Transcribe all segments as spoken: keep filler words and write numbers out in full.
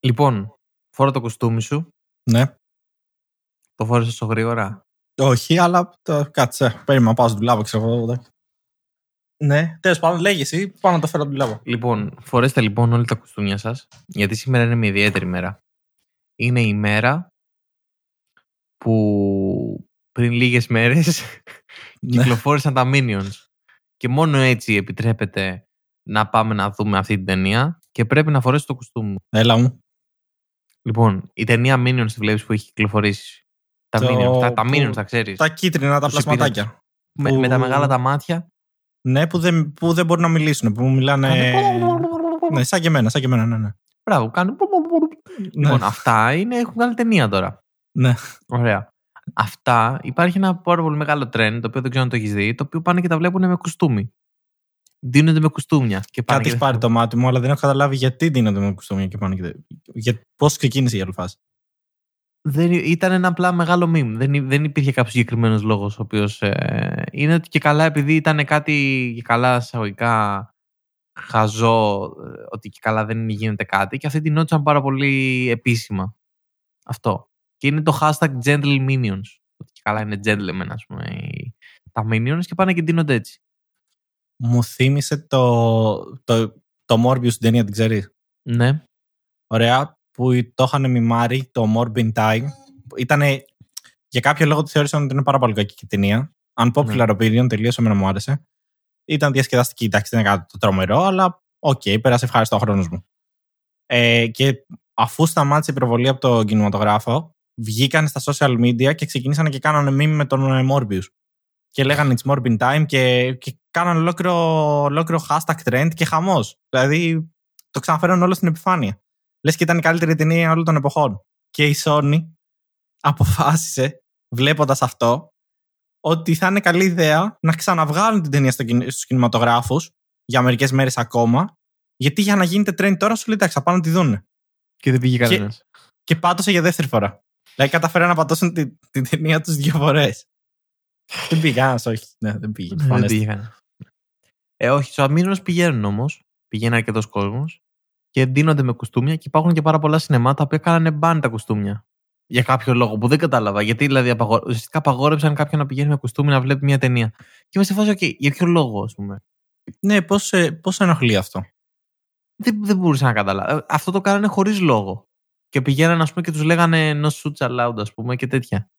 Λοιπόν, φόρα το κουστούμι σου. Ναι. Το φόρεσες τόσο γρήγορα? Όχι, αλλά το, κάτσε. Περίμενα, πάω στο δουλάβο, ξέρω εγώ. Ναι, τέλος πάντων, λέγε εσύ, πάω να το φέρω από το δουλάβο. Λοιπόν, φορέστε λοιπόν όλοι τα κουστούμια σας, γιατί σήμερα είναι μια ιδιαίτερη μέρα. Είναι η μέρα που πριν λίγες μέρες Ναι. κυκλοφόρησαν τα Minions. Και μόνο έτσι επιτρέπεται να πάμε να δούμε αυτή την ταινία και πρέπει να φορέσει το κουστούμι. Έλα μου. Λοιπόν, η ταινία Minions τη βλέπεις που έχει κυκλοφορήσει. Τα Το- Minions, τα, τα που- Minions τα ξέρεις. Τα κίτρινα, τα Τους πλασματάκια. Με, που- με τα μεγάλα τα μάτια. Ναι, που δεν, που δεν μπορούν να μιλήσουν, που μιλάνε. Ναι, σαν και εμένα, σαν και εμένα, ναι, ναι. Μπράβο, κάνουν. Λοιπόν, αυτά είναι, έχουν βγάλει ταινία τώρα. Ναι. Ωραία. Αυτά υπάρχει ένα πάρα πολύ μεγάλο trend, το οποίο δεν ξέρω αν το έχει δει, το οποίο πάνε και τα βλέπουν με κουστούμι. Δίνονται με κουστούμια. Και πάνε Κάτι και έχει πάρει το μάτι μου, αλλά δεν έχω καταλάβει γιατί δίνονται με κουστούμια και πάνω και. Για... Πώς ξεκίνησε η όλη φάση. Δεν, ήταν ένα απλά μεγάλο meme. Δεν, δεν υπήρχε κάποιο συγκεκριμένο λόγο, ο οποίο ε, είναι ότι και καλά, επειδή ήταν κάτι και καλά εισαγωγικά χαζό, ε, ότι και καλά δεν γίνεται κάτι, και αυτοί την νότισαν πάρα πολύ επίσημα. Αυτό. Και είναι το hashtag gentle minions. Ότι και καλά είναι gentlemen, ας πούμε, οι- τα minions, και πάνε και ντύνονται έτσι. Μου θύμισε το, το, το Morbius την ταινία, την ξέρεις. Ναι. Ωραία, που το είχαν μιμάρει το Morbin Time. Ήτανε, για κάποιο λόγο τη θεώρησαν ότι είναι πάρα πολύ κακή η ταινία. Unpopular opinion, τελείως εμένα μου άρεσε. Ήταν διασκεδαστική, εντάξει, δεν είναι κάτι το τρομερό, αλλά οκ, okay, πέρασε ευχάριστο ο χρόνος μου. Ε, και αφού σταμάτησε η προβολή από το κινηματογράφο, βγήκαν στα social media και ξεκινήσαν και κάνανε meme με τον ε, Morbius. Και λέγανε It's Morbin Time και, και κάνανε ολόκληρο, ολόκληρο hashtag trend και χαμός. Δηλαδή το ξαναφέραν όλο στην επιφάνεια. Λες και ήταν η καλύτερη ταινία όλων των εποχών. Και η Sony αποφάσισε, βλέποντας αυτό, ότι θα είναι καλή ιδέα να ξαναβγάλουν την ταινία στο, στους κινηματογράφους για μερικές μέρες ακόμα. Γιατί για να γίνεται trend τώρα σου λέει εντάξει, θα πάνε να τη δούνε. Και δεν πήγε κανένα. Και, και πάτωσε για δεύτερη φορά. Δηλαδή καταφέραν να πατώσουν την, την ταινία τους δύο φορές. Δεν πήγε κανένας, όχι. Ναι, δεν πήγε. Δεν πήγε κανένα. Ε, όχι, στους αμήνους πηγαίνουν όμως. Πηγαίνει αρκετός κόσμος και ντύνονται με κουστούμια, και υπάρχουν και πάρα πολλά σινεμά τα οποία κάνανε μπαν τα κουστούμια. Για κάποιο λόγο που δεν κατάλαβα. Γιατί δηλαδή απαγο... ουσιαστικά απαγόρεψαν κάποιον να πηγαίνει με κουστούμι να βλέπει μια ταινία. Και είμαι σε φάση, okay, για ποιο λόγο, ας πούμε. Ναι, πώς, πώς ενοχλεί αυτό. Δεν, δεν μπορούσα να καταλάβω. Αυτό το κάνανε χωρίς λόγο. Και πηγαίνανε, ας πούμε, και τους λέγανε no suits allowed, ας πούμε, και τέτοια.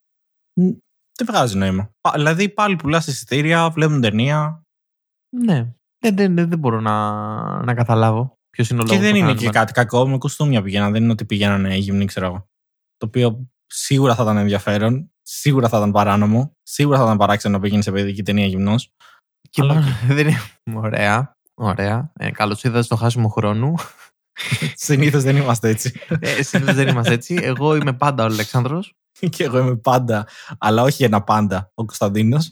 Δεν βγάζει νόημα. Δηλαδή πάλι πουλάς εισιτήρια, βλέπουν ταινία. Ναι. Δεν, δεν, δεν, δεν μπορώ να, να καταλάβω ποιος είναι ο λόγος. Και δεν που είναι κάνανε και μπαν. κάτι κακό. Με κουστούμια πηγαίναν. Δεν είναι ότι πηγαίνανε γυμνοί, ξέρω εγώ. Το οποίο σίγουρα θα ήταν ενδιαφέρον. Σίγουρα θα ήταν παράνομο. Σίγουρα θα ήταν παράξενο να πηγαίνει σε παιδική ταινία γυμνός. Και Αλλά μόνο, δεν είναι... Ωραία. Ωραία. Ε, καλώς ήρθατε στο χάσιμο χρόνου. συνήθως δεν είμαστε έτσι. Ε, συνήθως δεν είμαστε έτσι. Εγώ είμαι πάντα ο Αλέξανδρος. Και εγώ είμαι πάντα, αλλά όχι ένα πάντα, ο Κωνσταντίνος.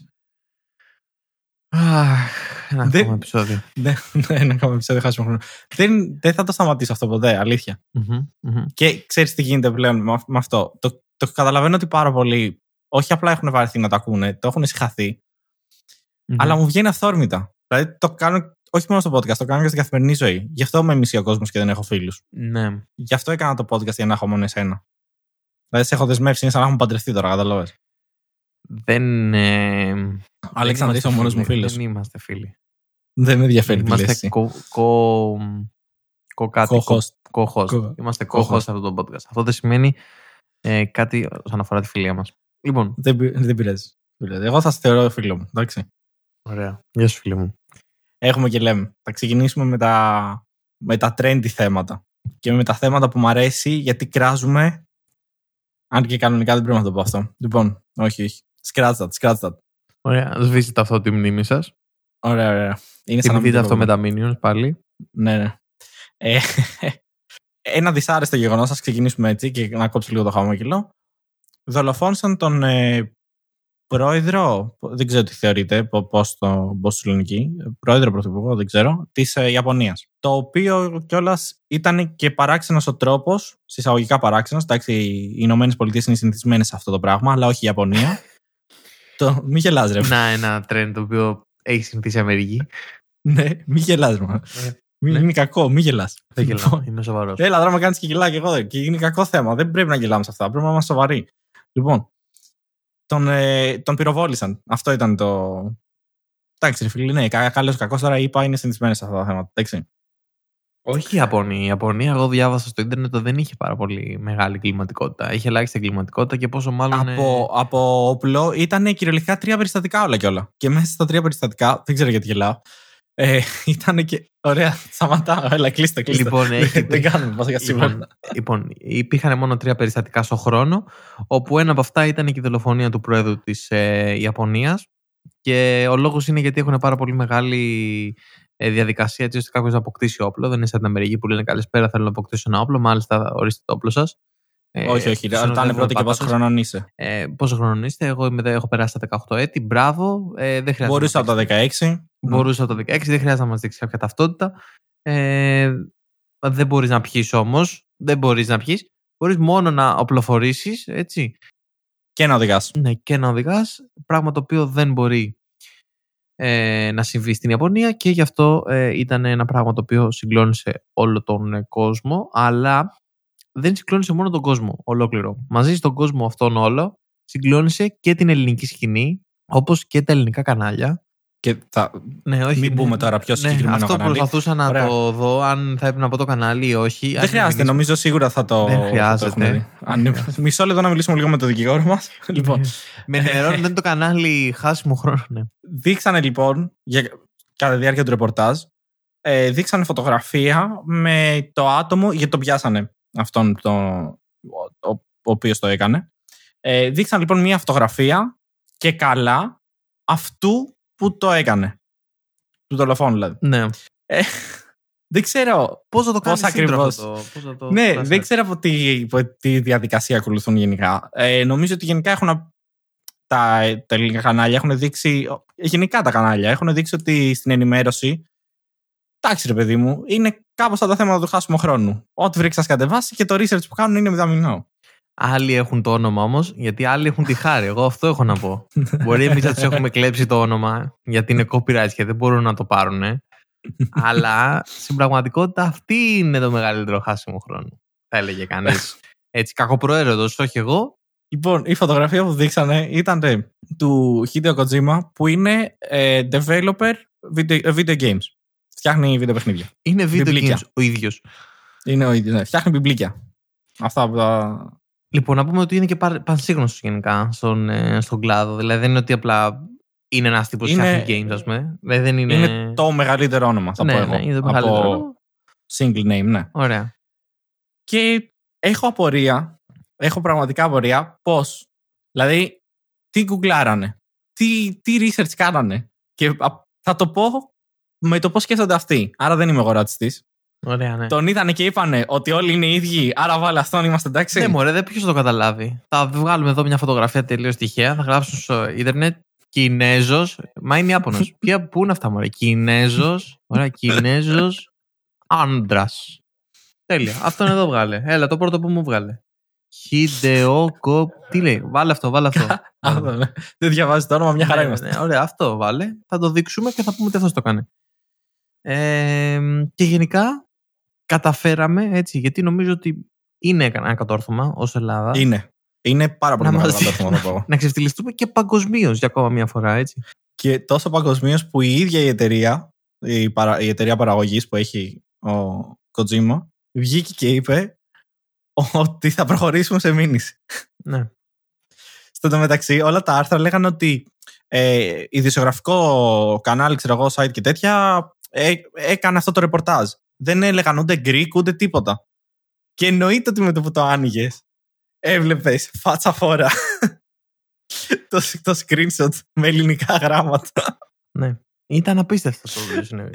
Αχ, ένα Δεν- ακόμα επεισόδιο. Ναι, ναι, να κάνουμε επεισόδιο χάσιμο χρόνο. Δεν, δεν θα το σταματήσω αυτό ποτέ, αλήθεια. Μμμ, μμμ. Και ξέρεις τι γίνεται πλέον με, με αυτό. Το, το καταλαβαίνω ότι πάρα πολλοί, όχι απλά έχουν βαρεθεί να το ακούνε, το έχουν συγχαθεί, Μμμ. αλλά μου βγαίνει αυθόρμητα. Δηλαδή το κάνω, όχι μόνο στο podcast, το κάνω και στην καθημερινή ζωή. Γι' αυτό με μισεί ο κόσμος και δεν έχω φίλους. Ναι. Γι' αυτό έκανα το podcast για να έχω μόνο εσένα. Δηλαδή σε έχω δεσμεύσει, είναι σαν να έχουμε παντρευτεί τώρα, καταλαβαίνεις. Δεν. Ε, Αλέξανδρε, δεν είσαι ο μόνος μου φίλοι. φίλος. Δεν είμαστε φίλοι. Δεν με ενδιαφέρει τι λες Είμαστε εσύ. κο, κο, κο κάτι. Co-host. κο- co-host. Co- Είμαστε co-host. co-host σε αυτό το podcast. Αυτό δεν σημαίνει ε, κάτι όσον αφορά τη φιλία μας. Λοιπόν. Δεν, πει- δεν πειράζει. Δεν πειράζει. Εγώ θα σε θεωρώ φίλο μου. Εντάξει. Ωραία. Γεια σου, φίλε μου. Έχουμε και λέμε. Θα ξεκινήσουμε με τα, με τα trendy θέματα. Και με τα θέματα που μου αρέσει γιατί κράζουμε. Αν και κανονικά δεν πρέπει να το πω αυτό. Λοιπόν, όχι, όχι. Scratch that, scratch that. Ωραία. Σβήστε αυτό τη μνήμη σας. Ωραία, ωραία. Είναι σαν να μην Θυμηθείτε το αυτό πούμε. με τα Minions πάλι. Ναι, ναι. Ε, ένα δυσάρεστο γεγονός, ας ξεκινήσουμε έτσι και να κόψω λίγο το χαμόγελο. Δολοφόνησαν τον ε, πρόεδρο, δεν ξέρω τι θεωρείτε, πώς το πώς το λένε εκεί, πρόεδρο, πρωθυπουργό, δεν ξέρω, της ε, Ιαπωνίας. Το οποίο κιόλας ήταν και παράξενος ο τρόπος, συσσαγωγικά παράξενος, εντάξει, οι Ηνωμένες Πολιτείες είναι συνηθισμένες σε αυτό το πράγμα, αλλά όχι η Ιαπωνία. το, μη γελάς ρε. Να, ένα trend το οποίο έχει συνηθίσει η Αμερική. Ναι, μη γελάς ρε. Μην Ναι. γίνει κακό, μην γελάς. Δεν γελάω, είμαι σοβαρός. Έλα, τώρα με κάνεις και γελά και εγώ. Και είναι κακό θέμα. Δεν πρέπει να γελάμε σε αυτά. Πρέπει να είμαστε σοβαροί. Λοιπόν, τον, ε, τον πυροβόλησαν. Αυτό ήταν το. Εντάξει, ρε φίλε, ναι, καλό ή κακό τώρα είπα είναι συνηθισμένοι σε αυτά τα θέματα. Εντάξει. Όχι η Ιαπωνία. Η Ιαπωνία, εγώ διάβασα στο ίντερνετ ότι δεν είχε πάρα πολύ μεγάλη κλιματικότητα. Είχε ελάχιστη κλιματικότητα και πόσο μάλλον. Από, από όπλο ήταν κυριολεκτικά τρία περιστατικά όλα και όλα. Και μέσα στα τρία περιστατικά, δεν ξέρω γιατί γελάω. Ε, ήταν και. Ωραία, σταματάω. Έλα, κλείστε, κλείστε. Λοιπόν, έχει... δεν κάνουμε πάσα για σήμερα. Λοιπόν, λοιπόν, υπήρχαν μόνο τρία περιστατικά στο χρόνο, όπου ένα από αυτά ήταν και η δολοφονία του πρόεδρου της ε, Ιαπωνίας. Και ο λόγος είναι γιατί έχουν πάρα πολύ μεγάλη ε, διαδικασία έτσι ώστε κάποιος να αποκτήσει όπλο. Δεν είναι σαν την Αμερική που λένε καλησπέρα, θέλω να αποκτήσω ένα όπλο. Μάλιστα, ορίστε το όπλο σας. Ε, όχι, όχι. Ρωτάνε πρώτα και πόσο χρονών είσαι. Ε, πόσο χρονών είστε, εγώ είμαι, έχω περάσει τα δεκαοκτώ έτη. Μπράβο. Ε, δεν χρειάζεται. Μπορούσα από τα δεκαέξι. Μπορούσα από τα δεκαέξι, δεν χρειάζεται να μας δείξει κάποια ταυτότητα. Ε, δεν μπορείς να πιείς όμως. Δεν μπορείς να πιείς. Μπορείς μόνο να οπλοφορήσεις, έτσι. Και να οδηγάς. Ναι, και να οδηγάς. Πράγμα το οποίο δεν μπορεί ε, να συμβεί στην Ιαπωνία και γι' αυτό ε, ήταν ένα πράγμα το οποίο συγκλώνησε όλο τον ε, κόσμο. Αλλά δεν συγκλώνησε μόνο τον κόσμο ολόκληρο. Μαζί στον κόσμο αυτόν όλο συγκλώνησε και την ελληνική σκηνή, όπως και τα ελληνικά κανάλια. Και θα... Ναι, όχι, μην πούμε τώρα πιο συγκεκριμένο ναι, αυτό κανάλι. προσπαθούσα να Ωραία. το δω, αν θα έπρεπε να πω το κανάλι ή όχι. Δεν χρειάζεται, μιλήσουμε... νομίζω σίγουρα θα το. Δεν χρειάζεται. Αν... Μισό λεπτό να μιλήσουμε λίγο με τον δικηγόρο μας. Λοιπόν. Με ενημερώνει, δεν είναι το κανάλι χάσιμο χρόνο. Ναι. Δείξανε λοιπόν, για... κατά τη διάρκεια του ρεπορτάζ, ε, δείξανε φωτογραφία με το άτομο, γιατί το πιάσανε αυτόν το... ο, ο οποίος το έκανε. Ε, δείξανε λοιπόν μια φωτογραφία και καλά αυτού που το έκανε. Του δολοφόνου δηλαδή. Ναι. Ε, δεν ξέρω πώς θα το κάνεις ακριβώς. Το, πώς θα το ναι, φτάσεις. Δεν ξέρω από τι, από τι διαδικασία ακολουθούν γενικά. Ε, νομίζω ότι γενικά έχουν τα, τα ελληνικά κανάλια έχουν δείξει, γενικά τα κανάλια έχουν δείξει ότι στην ενημέρωση, εντάξει ρε παιδί μου, είναι κάπως τα θέματα του χάσιμου χρόνου. Ό,τι βρήξει να κατεβάσει και το research που κάνουν είναι μηδαμινό. Άλλοι έχουν το όνομα όμως, γιατί άλλοι έχουν τη χάρη. Εγώ αυτό έχω να πω. Μπορεί εμείς να τους έχουμε κλέψει το όνομα, γιατί είναι copyright και δεν μπορούν να το πάρουν. Ε. Αλλά στην πραγματικότητα αυτή είναι το μεγαλύτερο χάσιμο χρόνου. Θα έλεγε κανείς. Έτσι, κακοπροαίρετος, όχι εγώ. Λοιπόν, η φωτογραφία που δείξανε ήταν ε, του Hideo Kojima, που είναι ε, developer video, video games. Φτιάχνει βίντεο παιχνίδια. Είναι video Βιβλίκια. games ο ίδιος. Είναι ο ίδιος, ναι. Φτιάχνει βιβλίκια. Αυτά από τα... Λοιπόν, να πούμε ότι είναι και πανσύγνωστος γενικά στον, ε, στον κλάδο. Δηλαδή δεν είναι ότι απλά είναι ένας τύπος που είναι... φτιάχνει games, ας πούμε. Δηλαδή, δεν είναι... είναι το μεγαλύτερο όνομα, θα ναι, πω εγώ. Ναι, είναι το μεγαλύτερο από όνομα. Single name, ναι. Ωραία. Και έχω απορία, έχω πραγματικά απορία πώς, δηλαδή, τι γκουγκλάρανε, τι, τι research κάνανε. Και θα το πω με το πώς σκέφτονται αυτοί. Άρα δεν είμαι εγώ ρατσιστής. Ωραία, ναι. Τον είδανε και είπανε ότι όλοι είναι οι ίδιοι, άρα βάλε αυτόν, είμαστε εντάξει. Ναι, μωρέ, δεν ποιος θα το καταλάβει. Θα βγάλουμε εδώ μια φωτογραφία τελείως τυχαία, θα γράψουμε στο ίντερνετ Κινέζος, μα είναι Ιάπωνος. Ποια, πού είναι αυτά, μωρέ, Κινέζος, ωραία, Κινέζος, άντρας. Τέλεια, αυτόν εδώ βγάλε. Έλα, το πρώτο που μου βγάλε. Χιντεόκο. Τι λέει, βάλε αυτό, βάλε αυτό. Αυτό, ναι. Δεν διαβάζει το όνομα, μια χαρά ναι, είμαστε. Ναι, ωραία, αυτό βάλε. Θα το δείξουμε και θα πούμε ότι αυτός το κάνει. Ε, και γενικά καταφέραμε έτσι, γιατί νομίζω ότι είναι ένα κατόρθωμα ως Ελλάδα. Είναι. Είναι πάρα πολύ να μεγάλο μας- κατόρθωμα να πω. Να ξεφτυλιστούμε και παγκοσμίως για ακόμα μια φορά, έτσι. Και τόσο παγκοσμίως που η ίδια η εταιρεία, η, παρα, η εταιρεία παραγωγής που έχει ο Kojima, βγήκε και είπε ότι θα προχωρήσουμε σε μήνυση. Ναι. Στο τω μεταξύ, όλα τα άρθρα λέγανε ότι ε, ειδησιογραφικό κανάλι, ξέρω εγώ, site και τέτοια, ε, έκανε αυτό το ρεπορτάζ. Δεν έλεγαν ούτε Greek ούτε τίποτα. Και εννοείται ότι με το που το άνοιγες, έβλεπες φάτσα φόρα το, το screenshot με ελληνικά γράμματα. Ναι. Ήταν απίστευτο αυτό που συνέβη.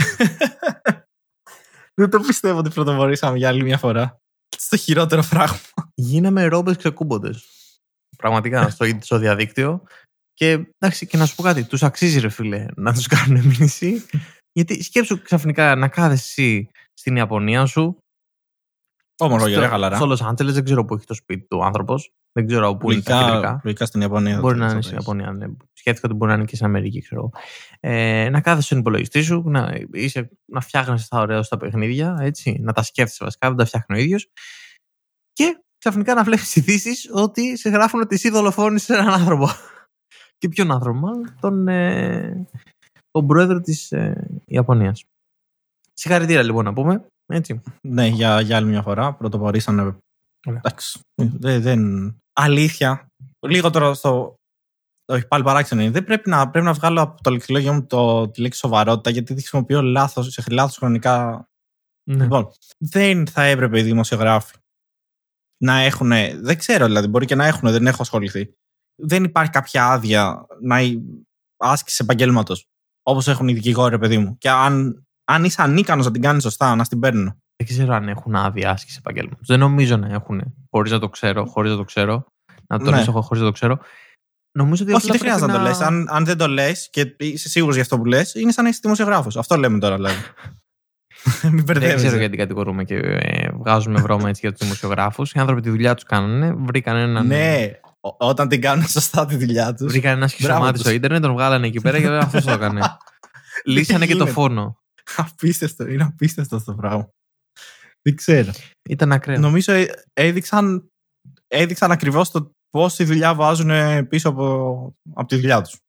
Δεν το πιστεύω ότι πρωτοβορήσαμε για άλλη μια φορά. Στο χειρότερο πράγμα. Γίναμε ρόμπες ξεκούμποντες. Πραγματικά στο, στο διαδίκτυο. Και εντάξει, και να σου πω κάτι, τους αξίζει ρε φίλε να τους κάνουν μήνυση. Γιατί σκέψου ξαφνικά να κάθεσαι εσύ στην Ιαπωνία σου. Ομολόγια, ρε, χαλαρά. Στο Λος Άντζελες δεν ξέρω πού έχει το σπίτι του ο άνθρωπος. Δεν ξέρω πού είναι τα κεντρικά. Λογικά στην Ιαπωνία. Μπορεί να είναι στην Ιαπωνία. Ναι. Σκέφτηκα ότι μπορεί να είναι και στην Αμερική, ξέρω. Ε, να κάθεσαι στον υπολογιστή σου, να, είσαι, να φτιάχνεις τα ωραία στα παιχνίδια, έτσι, να τα σκέφτεσαι βασικά, δεν τα φτιάχνει ο ίδιος. Και ξαφνικά να βλέπεις ειδήσεις ότι σε γράφουν ότι εσύ δολοφόνησες έναν άνθρωπο. Και ποιον άνθρωπο, μάλλον τον, ε, τον πρόεδρο της ε, Ιαπωνίας. Συγχαρητήρια λοιπόν να πούμε. Έτσι. Ναι, για, για άλλη μια φορά. Πρωτοπορήσανε. Εντάξει. Δεν, δεν... Αλήθεια. Λίγο τώρα στο. Όχι, πάλι παράξενο είναι. Δεν πρέπει να, πρέπει να βγάλω από το λεξιλόγιο μου το, τη λέξη σοβαρότητα, γιατί τη χρησιμοποιώ λάθος, σε λάθος χρονικά. Ναι. Λοιπόν, δεν θα έπρεπε οι δημοσιογράφοι να έχουν. Δεν ξέρω δηλαδή, μπορεί και να έχουν, δεν έχω ασχοληθεί. Δεν υπάρχει κάποια άδεια να άσκηση επαγγέλματος όπως έχουν οι δικηγόροι, παιδί μου. Και αν, αν είσαι ανίκανος να την κάνεις σωστά, να την παίρνουν. Δεν ξέρω αν έχουν άδεια άσκηση επαγγέλματος. Δεν νομίζω να έχουν. Χωρίς να το ξέρω. Χωρίς να το ξέρω. Να το ρωτήσω, ναι. Χωρίς να το ξέρω. Νομίζω ότι όχι, δεν χρειάζεται να το λες. Αν, αν δεν το λες και είσαι σίγουρος για αυτό που λες, είναι σαν να είσαι δημοσιογράφος. Αυτό λέμε τώρα, δηλαδή. Μην δεν ξέρω γιατί κατηγορούμε και ε, βγάζουμε βρώμα έτσι για τους δημοσιογράφους. Οι άνθρωποι τη δουλειά τους κάνανε. Βρήκαν έναν. Ναι, όταν την κάνουν σωστά τη δουλειά τους. Βρήκαν ένα σχισομάτι στο ίντερνετ, τον βγάλανε εκεί πέρα και αυτό το έκανε. Λύσανε και το φόνο. Απίστευτο, είναι απίστευτο αυτό το πράγμα. Δεν ξέρω. Ήταν ακραίο. Νομίζω έδειξαν, έδειξαν ακριβώς το πώς τη δουλειά βάζουν πίσω από, από τη δουλειά τους.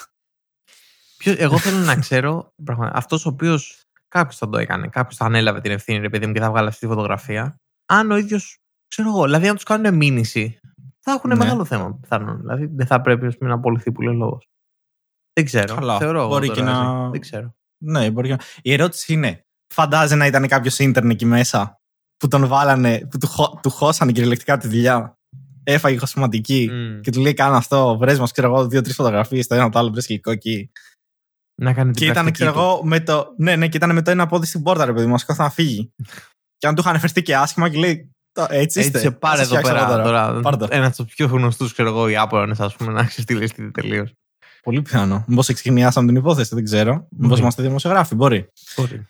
Ποιος, εγώ θέλω να ξέρω, αυτός ο οποίος κάποιος θα το έκανε, κάποιος θα ανέλαβε την ευθύνη, ρε παιδί μου, και θα βγάλει αυτή τη φωτογραφία. Αν ο ίδιος, ξέρω εγώ, δηλαδή αν τους κάνουν μήνυση, θα έχουν ναι. μεγάλο θέμα πιθανόν. Δηλαδή δεν θα πρέπει πούμε, να απολυθεί που λέει λόγος. Δεν ξέρω. Καλά, θεωρώ μπορεί εγώ και τώρα, να... δεν ξέρω. Ναι, μπορεί και να... Η ερώτηση είναι, φαντάζεσαι να ήταν κάποιος ίντερνετ εκεί μέσα που τον βάλανε, που του, χω... του χώσανε κυριολεκτικά τη δουλειά. Έφαγε κοσματική mm. και του λέει: Κάνε αυτό, βρες μας, ξέρω εγώ, δύο-τρεις φωτογραφίες. Το ένα το άλλο βρες και εκεί. Να κάνει την και ήταν, ξέρω εγώ, με το. Ναι, ναι, και ήταν με το ένα πόδι στην πόρτα, ρε παιδί μου, μας να φύγει. Και αν του είχαν φερθεί και άσχημα και λέει: Έτσι είστε. Έτσι, πάρε εδώ πέρα τώρα. τώρα ένα από του πιο γνωστού, ξέρω εγώ, οι Ιάπωνες, α πούμε, να ξεστηλιστείτε τελείως. Πολύ πιθανό. Μήπως εξηγηνιάσαμε την υπόθεση, δεν ξέρω. Μήπως είμαστε δημοσιογράφοι, μπορεί. Μπορεί.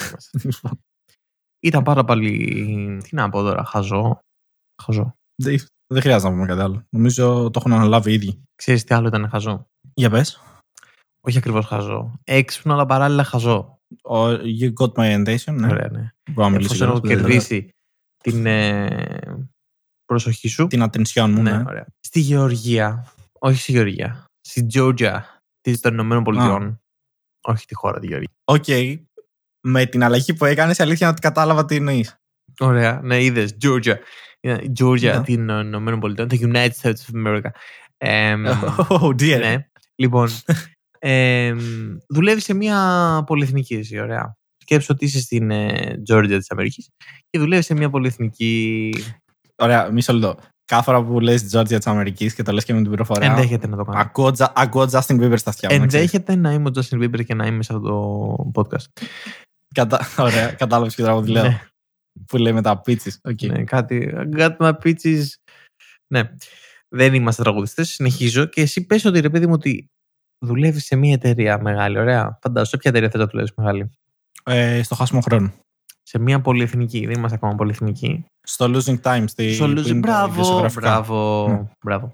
Ήταν πάρα πολύ. Τι να πω τώρα, χαζό. Χαζό. Δεν, δεν χρειάζεται να πούμε κάτι άλλο. Νομίζω το έχουν αναλάβει οι ίδιοι. Ξέρεις τι άλλο ήταν χαζό? Για πες. Όχι ακριβώς χαζό. Έξυπνο, αλλά παράλληλα χαζό. Oh, you got my intention, ναι. Ωραία, ναι. Εφόσον έχω κερδίσει την ε, προσοχή σου. Την attention μου, ναι. ναι. Ωραία. Στη Γεωργία. Όχι στη Γεωργία. Στη Τζόρτζια των Ηνωμένων Πολιτειών. Όχι τη χώρα τη Γεωργία. Οκ. Okay. Με την αλλαγή που έκανες, αλήθεια να την κατάλαβα τι εννοείς. Ωραία, ναι, είδες. Τζόρτζια. Η Georgia των Ηνωμένων Πολιτειών, το United States of America. Ε, oh dear. Ναι. Λοιπόν, ε, δουλεύει σε μια πολυεθνική εσύ, ωραία. Σκέψου ότι είσαι στην ε, Georgia της Αμερικής και δουλεύει σε μια πολυεθνική. Ωραία, μισό λεπτό. Κάθε φορά που λες Georgia της Αμερικής και το λες και με την πληροφορία. Ενδέχεται να το κάνω. Ακούω, ακούω Justin Bieber στα αυτιά μου. Ενδέχεται να είμαι ο Justin Bieber και να είμαι σε αυτό το podcast. Κατα... Ωραία, κατάλαβες ποιο τραγούδι λέω. Ναι. Που λέει με τα πίτσις. Okay. Ναι, κάτι. Got my pitches. Ναι. Δεν είμαστε τραγουδιστές. Συνεχίζω και εσύ πες ότι ρε παιδί μου ότι δουλεύεις σε μια εταιρεία μεγάλη. Ωραία. Φαντάζομαι, σε ποια εταιρεία θες να δουλεύεις μεγάλη? Ε, στο χάσιμο χρόνο. Σε μια πολυεθνική. Δεν είμαστε ακόμα πολυεθνική. Στο Losing Time. Στη... Στο Losing. Μπράβο. Μπράβο. Mm. Μπράβο.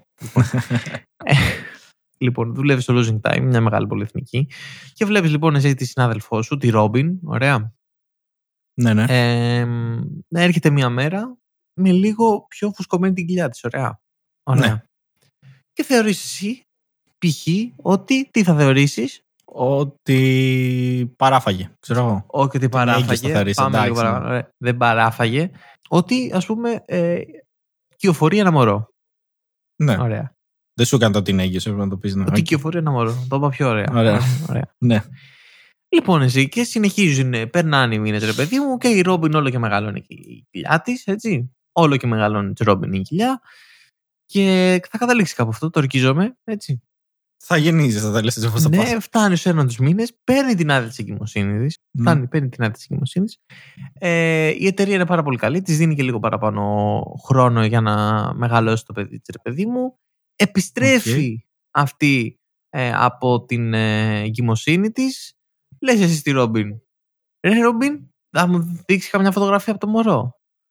Λοιπόν, δουλεύεις στο Losing Time, μια μεγάλη πολυεθνική. Και βλέπεις λοιπόν εσύ τη συνάδελφό σου, τη Ρόμπιν. Ωραία. Ναι, ναι. Ε, να έρχεται μια μέρα με λίγο πιο φουσκωμένη την κοιλιά της. Ωραία. Ωραία. Ναι. Και θεωρείς εσύ, π.χ. ότι, τι θα θεωρήσεις? Ότι παράφαγε, ξέρω εγώ. Όχι ότι παράφαγε, θεωρείς, πάμε εντάξει, λίγο παρά... ναι. Ωραία. Δεν παράφαγε. Ότι, ας πούμε, ε, κυοφορεί ένα μωρό. Ναι. Ωραία. Δεν σου έκανε το τeenagers, έπρεπε να το πεις. Ναι. Ότι κυοφορεί ένα μωρό. Το είπα πιο ωραία. Ωραία. Ωραία. Ναι. Λοιπόν, εσύ και συνεχίζουν, περνάνε οι μήνες, ρε παιδί μου, και η Ρόμπιν όλο και μεγαλώνει η κοιλιά της, έτσι. Όλο και μεγαλώνει τη Ρόμπιν η κοιλιά. Και θα καταλήξει κάπου αυτό, το ορκίζομαι, έτσι. Θα γεννήσει, θα τα λες έτσι όπως θα ναι, πας. φτάνει σε έναν τους μήνες, παίρνει την άδεια της εγκυμοσύνης. Mm. Φτάνει, παίρνει την άδεια της εγκυμοσύνης. Ε, η εταιρεία είναι πάρα πολύ καλή, της δίνει και λίγο παραπάνω χρόνο για να μεγαλώσει το παιδί της, ρε παιδί μου. Επιστρέφει okay. αυτή ε, από την ε, εγκυμοσύνη της. Λες εσύ στη Ρόμπιν, ρε Ρόμπιν, θα μου δείξει καμιά φωτογραφία από το μωρό?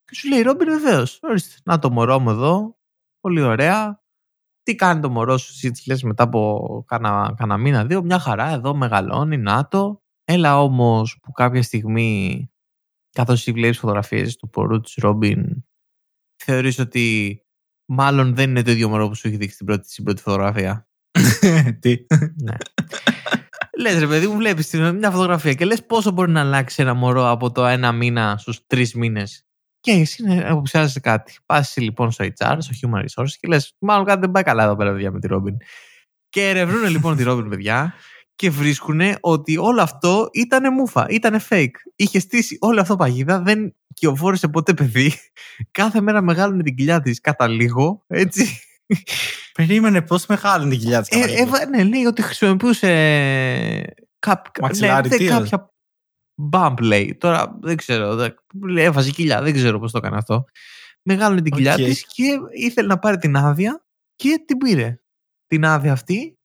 Και σου λέει Ρόμπιν, βεβαίως. Ορίστε, να το μωρό μου εδώ. Πολύ ωραία. Τι κάνει το μωρό σου, εσύ της λες μετά από κάνα, κάνα μήνα, δύο. Μια χαρά, εδώ μεγαλώνει, να το. Έλα όμως που κάποια στιγμή, καθώς εσύ βλέπεις φωτογραφίες του πορού της Ρόμπιν, θεωρείς ότι μάλλον δεν είναι το ίδιο μωρό που σου έχει δείξει στην πρώτη, στην πρώτη φωτογραφία. Τι. Ναι. Λες ρε παιδί μου, βλέπεις μια φωτογραφία και λες πόσο μπορεί να αλλάξει ένα μωρό από το ένα μήνα στους τρεις μήνες. Και εσύ αποψιάζεσαι κάτι. Πας λοιπόν στο έιτς αρ, στο Human Resources και λες μάλλον κάτι δεν πάει καλά εδώ πέρα, παιδιά, με τη Ρόμπιν. Και ερευνούν λοιπόν τη Ρόμπιν, παιδιά, και βρίσκουν ότι όλο αυτό ήταν μούφα, ήταν fake. Είχε στήσει όλο αυτό παγίδα, δεν κυοφόρησε ποτέ παιδί. Κάθε μέρα μεγάλωνε την κοιλιά της κατά λίγο, έτσι. Περίμενε, πώς μεγάλωνε την κοιλιά της κατά λίγο. Ε, ε, ναι, λέει ότι χρησιμοποιούσε μαξιλάρι, ναι, κάποια bump, λέει. Τώρα δεν ξέρω, δεν, έβαζε κοιλιά, δεν ξέρω πώς το έκανε αυτό. Μεγάλωνε την κοιλιά okay. της και ήθελε να πάρει την άδεια και την πήρε. Την άδεια αυτή.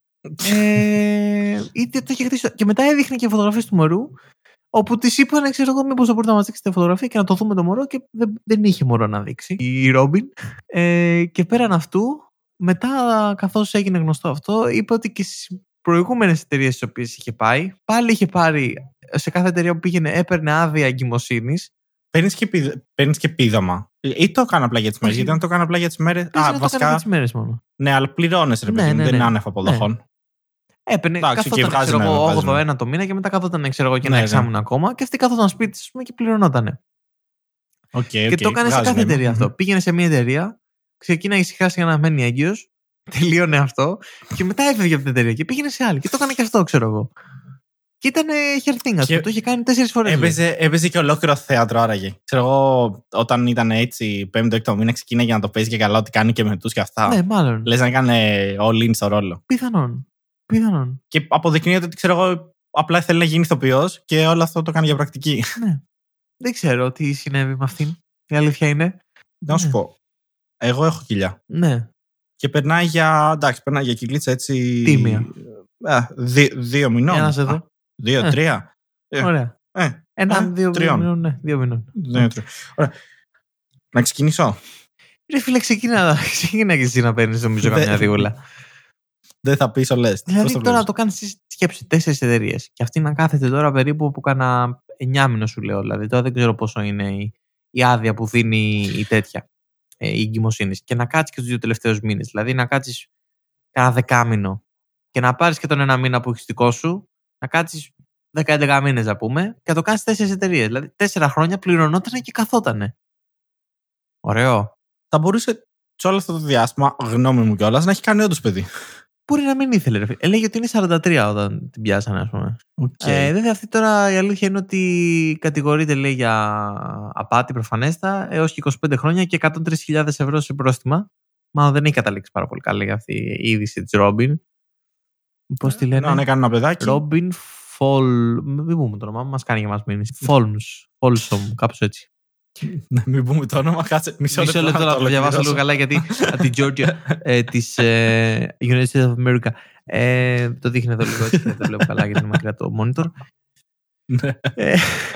ε, είτε το είχε χτίσει. Και μετά έδειχνε και φωτογραφίες του μωρού, όπου της είπαν, ξέρω εγώ, μήπως θα μπορείτε να μας δείξετε φωτογραφία και να το δούμε το μωρό, και δεν, δεν είχε μωρό να δείξει η Ρόμπιν. Ε, και πέραν αυτού, μετά, καθώς έγινε γνωστό αυτό, είπε ότι και στις προηγούμενες εταιρείες στις οποίες είχε πάει, πάλι είχε πάρει, σε κάθε εταιρεία που πήγαινε, έπαιρνε άδεια εγκυμοσύνης. Παίρνεις και, πηδ... και πείδωμα. Ή το έκανε απλά για τις μέρες. Γιατί αν το έκανε απλά για τις μέρες. Α, βασικά. Το έκανε για τις μέρες μόνο. Ναι, αλλά πληρώνεσαι, ρε παιδί μου. Ναι, ναι, ναι. Δεν είναι άνευ αποδοχών. Ναι. Έπαιρνε, καθόταν, ξέρω εγώ, όγδοο ένα το μήνα και μετά καθόταν, ξέρω εγώ, και ένα ναι, εξάμηνο ναι. ακόμα. Και αυτή καθόταν σπίτι, ας πούμε, και πληρωνότανε. Okay, και okay. το έκανε σε κάθε εταιρεία αυτό. Πήγαινε σε μια εταιρεία, ξεκίναγε ησυχά για να μένει έγκυος, τελείωνε αυτό, και μετά έφευγε από την εταιρεία και πήγαινε σε άλλη. Και το έκανε και αυτό, ξέρω εγώ. Και ήταν χερθίνγκα του. Το είχε κάνει τέσσερις φορές. Έπαιζε, έπαιζε και ολόκληρο θέατρο, άραγε. Ξέρω εγώ, όταν ήταν έτσι, πέμπτο έκτο μήνα, ξεκίναγε να το παίζει και καλά, ότι κάνει και με τους και αυτά. Ναι, μάλλον. Λες να έκανε all in στο ρόλο. Πιθανόν. Πιθανόν. Και αποδεικνύεται ότι, ξέρω εγώ, απλά θέλει να γίνει ηθοποιός και όλο αυτό το κάνει για πρακτική. Ναι. Δεν ξέρω τι συνέβη με αυτήν. Η αλήθεια είναι. Να σου ναι. πω. Εγώ έχω κοιλιά. Ναι. Και περνάει για. Εντάξει, περνάει για κοιλίτσα έτσι. Τίμια. Α, δι, δύο μηνών. Ένας εδώ. Δύο, ε. τρία. Ωραία. Ε. Ένα, ε, δύο τριών. μηνών. Ναι, δύο μηνών. Δύο, τρία. Ωραία. Να ξεκινήσω. Ρε φίλε, ξεκίνα, ξεκίνα και εσύ να παίρνεις, νομίζω, καμιά δίουλα. Δεν θα πεις όλες. Δηλαδή τώρα να το κάνεις σκέψη τέσσερις εταιρείες και αυτή να κάθεται τώρα περίπου που κάνα εννιά μήνο, σου λέω. Δηλαδή τώρα δεν ξέρω πόσο είναι η, η άδεια που δίνει η τέτοια, ε, η εγκυμοσύνης, και να κάτσεις και τους δύο τελευταίους μήνες. Δηλαδή να κάτσεις κάνα δεκάμηνο και να πάρεις και τον ένα μήνα που έχεις δικό σου, να κάτσεις δέκα έντεκα μήνες, να πούμε, και να το κάνεις τέσσερις εταιρείες. Δηλαδή τέσσερα χρόνια πληρωνότανε και καθότανε. Ωραίο. Θα μπορούσε σε όλο αυτό το διάστημα, γνώμη μου κιόλας, να έχει κάνει όντως παιδί. Μπορεί να μην ήθελε, ρε. Έλεγε ότι είναι σαράντα τρία όταν την πιάσανε, ας πούμε. Okay. Ε, βέβαια, αυτή τώρα η αλήθεια είναι ότι κατηγορείται, λέει, για απάτη προφανέστα έως και είκοσι πέντε χρόνια και εκατόν τρεις χιλιάδες ευρώ σε πρόστιμα. Μάλλον δεν έχει καταλήξει πάρα πολύ καλά για αυτή η είδηση της Ρόμπιν. Πώς τη λένε? Αν έκανε ένα παιδάκι. Ρόμπιν Φολ. Μην πούμε το όνομα, μας κάνει για μας μήνυση. Φόλμς. Φόλσομ, κάπως έτσι. Να μην πούμε το όνομα, κάτσε μισό λεπτό. Μισό λεπτό να το διαβάσω λίγο καλά, γιατί από την Georgia ε, της ε, United States of America. Ε, το δείχνει εδώ λίγο, έτσι, δεν το βλέπω καλά γιατί είναι μακριά το monitor. ε,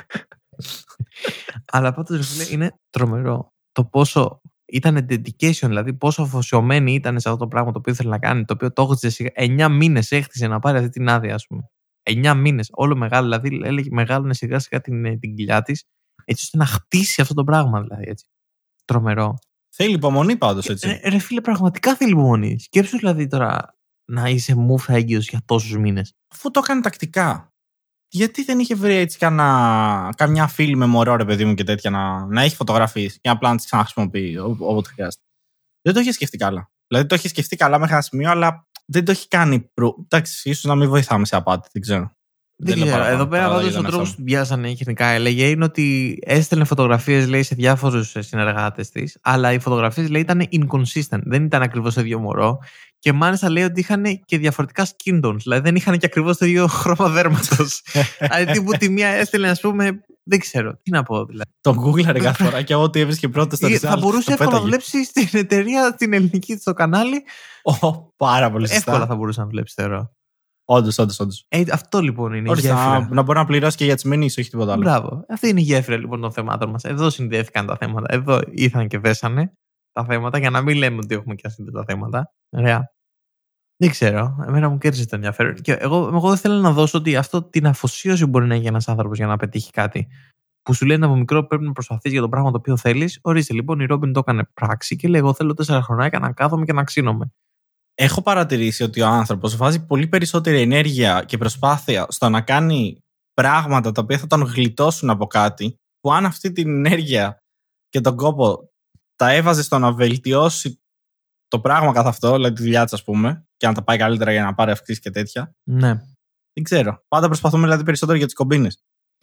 αλλά πάντως, ρε φίλε, είναι τρομερό το πόσο ήταν dedication, δηλαδή πόσο αφοσιωμένη ήταν σε αυτό το πράγμα το οποίο ήθελε να κάνει, το οποίο το έχτιζε εννιά μήνες, έχτιζε να πάρει αυτή την άδεια, ας πούμε. εννιά μήνες, όλο μεγάλο, δηλαδή έλεγε μεγάλωνε σιγά σιγά την, την κοιλιά της, έτσι ώστε να χτίσει αυτό το πράγμα, δηλαδή, έτσι. Τρομερό. Θέλει υπομονή πάντως, έτσι. Ε, ρε φίλε, πραγματικά θέλει υπομονή. Σκέψου δηλαδή τώρα να είσαι μούφα έγκυος για τόσους μήνες. Αφού το έκανε τακτικά. Γιατί δεν είχε βρει έτσι κανα, καμιά φίλη με μωρό, ρε παιδί μου, και τέτοια να, να έχει φωτογραφίες και απλά να τις ξαναχρησιμοποιεί όποτε χρειάζεται. Δεν το είχε σκεφτεί καλά. Δηλαδή το είχε σκεφτεί καλά μέχρι ένα σημείο, αλλά δεν το έχει κάνει. Προ... Εντάξει, ίσως να μην βοηθάμε σε απάτη, δεν ξέρω. Δεν δεν ξέρω. Εδώ πέρα πάντως ο τρόπος που την πιάσανε γενικά, έλεγε, είναι ότι έστελνε φωτογραφίες, λέει, σε διάφορους συνεργάτες της, αλλά οι φωτογραφίες, λέει, ήταν inconsistent. Δεν ήταν ακριβώς το ίδιο μωρό. Και μάλιστα λέει ότι είχαν και διαφορετικά skin tones. Δηλαδή δεν είχαν και ακριβώς το ίδιο χρώμα δέρματος. Δηλαδή τύπου τη μία έστελνε, ας πούμε. Δεν ξέρω. Τι να πω, δηλαδή. Το Google κάθε φορά και ό,τι έβρισκε πρώτο στο result. Θα μπορούσε εύκολα να δουλέψει στην εταιρεία, στην ελληνική, στο κανάλι. Oh, πάρα πολύ σωστά. Εύκολα θα μπορούσε να δουλέψει, θεωρώ. Όντως, όντως, όντως. Ε, αυτό λοιπόν είναι Ορίστε, η γέφυρα. να, να μπορεί να πληρώσει και για τις μηνύσεις, όχι τίποτα άλλο. Μπράβο. Αυτή είναι η γέφυρα λοιπόν των θεμάτων μας. Εδώ συνδέθηκαν τα θέματα. Εδώ ήρθαν και δέσανε τα θέματα για να μην λέμε ότι έχουμε και ασύνδετα θέματα. Ωραία. Δεν ξέρω. Εμένα μου κέρδισε το ενδιαφέρον. Και εγώ, εγώ δεν θέλω να δώσω ότι αυτό την αφοσίωση που μπορεί να έχει ένας άνθρωπος για να πετύχει κάτι. Που σου λένε από μικρό πρέπει να προσπαθείς για το πράγμα το οποίο θέλεις. Ορίστε λοιπόν, η Ρόμπιν το έκανε πράξη και λέει: εγώ θέλω τέσσερα χρονάκια να κάθομαι και να ξύνομαι. Έχω παρατηρήσει ότι ο άνθρωπος βάζει πολύ περισσότερη ενέργεια και προσπάθεια στο να κάνει πράγματα τα οποία θα τον γλιτώσουν από κάτι, που αν αυτή την ενέργεια και τον κόπο τα έβαζε στο να βελτιώσει το πράγμα καθ' αυτό, δηλαδή τη δουλειά της, ας πούμε, και να τα πάει καλύτερα για να πάρει αυξήσεις και τέτοια. Ναι. Δεν ξέρω. Πάντα προσπαθούμε δηλαδή περισσότερο για τις κομπίνες.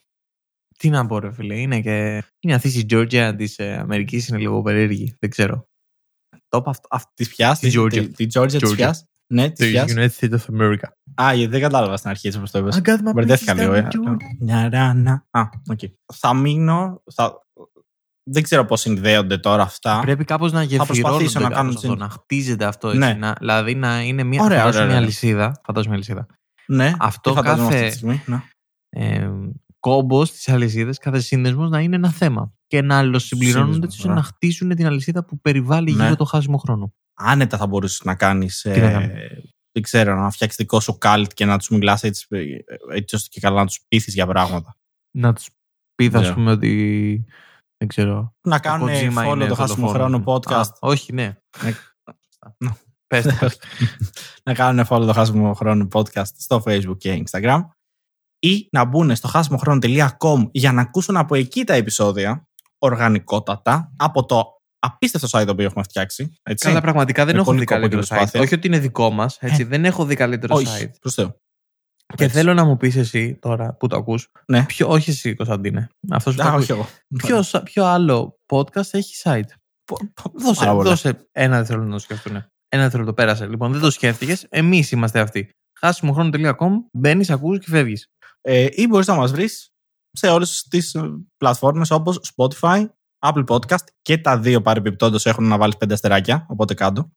Τι να πω, ρε φίλε. Είναι και. Είναι αυτή η Georgia της ε, Αμερικής, είναι λίγο περίεργη. Δεν ξέρω. Το είπα αυτό. αυτό. Τη πιάς, Τη Georgia. Τη Georgia τη πιάς. Ναι, τη πιάς. The United States of America. Α, γιατί δεν κατάλαβα στην αρχή, έτσι όπως το είπες. I got my Μπερδεύτηκα places λίγο. down ε. in Georgia. Νιαράνα. Α, οκ. Θα μείνω. Θα... Δεν ξέρω πώς συνδέονται τώρα αυτά. Πρέπει κάπως να γεφυρώνονται να κάνουν αυτό, να χτίζεται αυτό έτσι. Ναι. Να, δηλαδή να είναι μια, Ωραία, φαντάσου ωραία, μια ωραία. αλυσίδα. Φαντάσου μια αλυσίδα. Ναι, Αυτό τι φαντάζομαι κάθε- αυτή τη στιγμή. Ναι. Ε, κόμπος της αλυσίδας, κάθε σύνδεσμος να είναι ένα θέμα. Και να αλληλοσυμπληρώνονται Σύνδεσμος, έτσι ώστε ωραία. να χτίσουν την αλυσίδα που περιβάλλει Ναι. γύρω το χάσιμο χρόνο. Άνετα θα μπορούσες να κάνεις. Τι να Ε, κάνω? δεν ξέρω, να φτιάξεις δικό σου κάλτ και να τους μιλάς έτσι, ε, έτσι ώστε και καλά να τους πείθεις για πράγματα. Να τους πει, ας Ναι. πούμε, ότι. Δεν ξέρω. Να το κάνουν Kojima follow είναι το χάσιμο δολοφόνος. χρόνο podcast. Α, όχι, ναι. Ναι. Ναι. Πες το, πες το. Να κάνουν follow το χάσιμο χρόνο podcast στο Facebook και Instagram. Ή να μπουν στο χάσιμοχρόνο τελεία com για να ακούσουν από εκεί τα επεισόδια οργανικότατα από το απίστευτο site το οποίο έχουμε φτιάξει. Έτσι. Καλά, πραγματικά δεν Με έχω πολύ δει κόπο και καλύτερο site. προσπάθεια. Όχι ότι είναι δικό μας, έτσι. Δεν έχω δει καλύτερο Όχι, site. προς Θεού. Και Έτσι. θέλω να μου πεις εσύ τώρα που το ακούς. Ναι. Ποιο, όχι εσύ, Κωνσταντίνε. Αυτός που το Α, ακούει. όχι εγώ. Ποιο, σα- ποιο άλλο podcast έχει site. Δώσε, Πάρα πολλά. δώσε ένα δευτερόλεπτο να το σκεφτούν. Ένα δευτερόλεπτο πέρασε. Λοιπόν, δεν το σκέφτηκες. Εμείς είμαστε αυτοί. χάσιμοχρόνο τελεία com, μπαίνεις, ακούς και φεύγεις. Ε, ή μπορείς να μας βρεις σε όλες τις ε, πλατφόρμες όπως Spotify, Apple Podcast και τα δύο παρεμπιπτόντως έχουν να βάλεις πέντε αστεράκια, οπότε κάτω.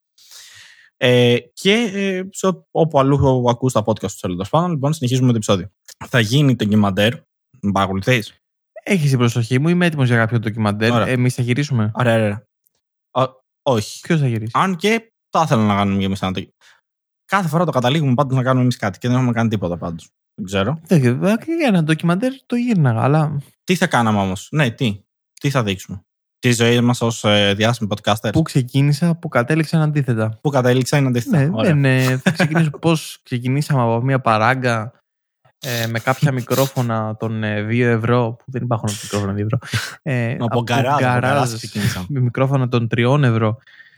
Ε, και ε, σε, όπου αλλού ακούς τα podcast του τέλος πάντων. Λοιπόν, συνεχίζουμε με το επεισόδιο. Θα γίνει το ντοκιμαντέρ. Με παρακολουθείς? Έχεις την προσοχή μου, είμαι έτοιμος για κάποιο ντοκιμαντέρ. Ωραία. Εμείς θα γυρίσουμε. Ωραία, ωραία. Α, όχι. Ποιος θα γυρίσει? Αν και θα ήθελα να κάνουμε και εμείς ένα το. Κάθε φορά το καταλήγουμε πάντως να κάνουμε εμείς κάτι και δεν έχουμε κάνει τίποτα πάντως. Δεν ξέρω. Δεν ξέρω, για ένα ντοκιμαντέρ το γύρναγα, αλλά. Τι θα κάναμε όμως? Ναι, τι. Τι θα δείξουμε? Τη ζωή μας ως ε, διάσημοι podcasters. Πού ξεκίνησα, που κατέληξαν αντίθετα. Που κατέληξα είναι αντίθετα. Ναι, Ωραία. δεν, ε, θα ξεκινήσω πώς ξεκινήσαμε από μια παράγκα ε, με κάποια μικρόφωνα των ε, δύο ευρώ, που δεν υπάρχουν μικρόφωνα δύο ευρώ. Ε, Από γκαράζ, από γκαράζ ξεκινήσαμε. με μικρόφωνα των τριών ευρώ.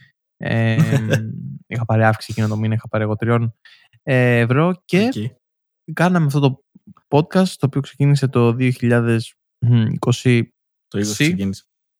Ε, είχα πάρει αύξηση εκείνο το μήνα, είχα πάρει εγώ τριών ε, ευρώ και Εκεί. κάναμε αυτό το podcast το οποίο ξεκίνησε το δύο χιλιάδες είκοσι Το είκοσι Συ. ξεκίνησε.